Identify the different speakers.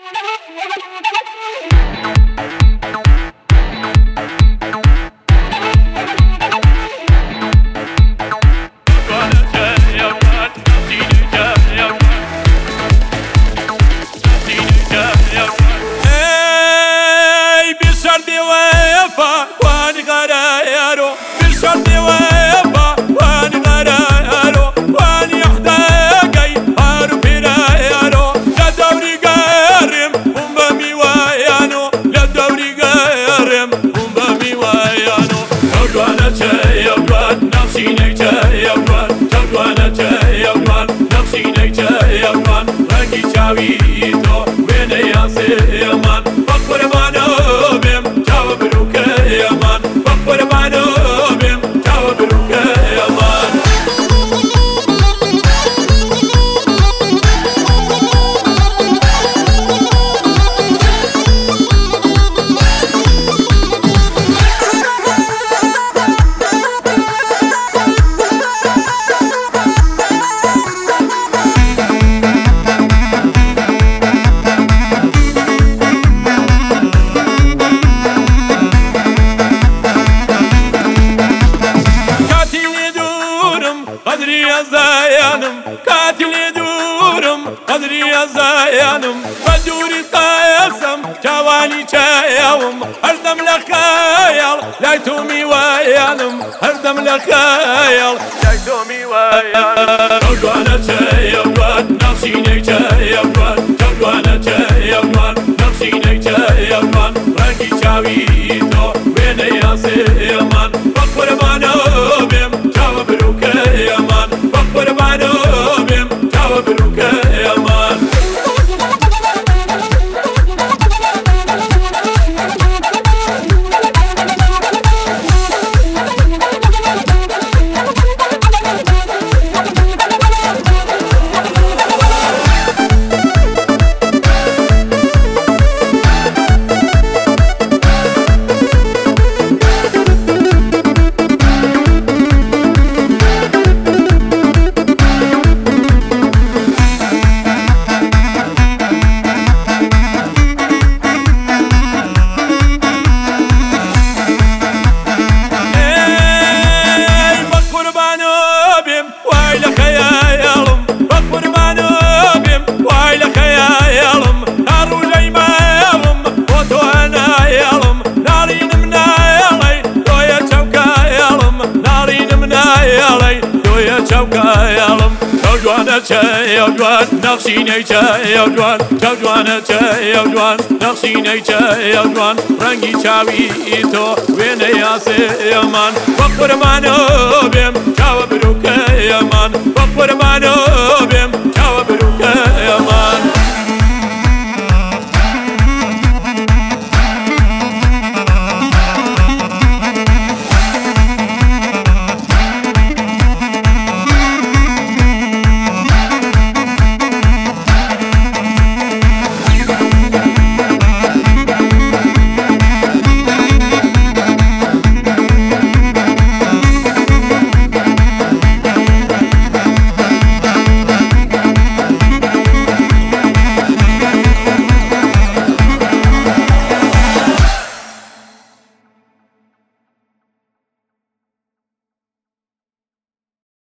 Speaker 1: قاتل دورم قدري زايانم بدوري قاسم جواني شايوم هردم لخيال لايتومي ويانم هردم لخيال لايتومي ويانم جوانا شايوان نفسيني شايوان جوانا شايوان نفسيني شايوان رنگي شاويتو وين ياسيمان بقربانو بيم جواب روكيمان بقربانو بيم جواب روكيمان جوان نقصيني جوان جوان جوان نقصيني جوان رنگي چاويتو وين ياسيمان بقربانو بيم جواب روكيمان بقربانو بيم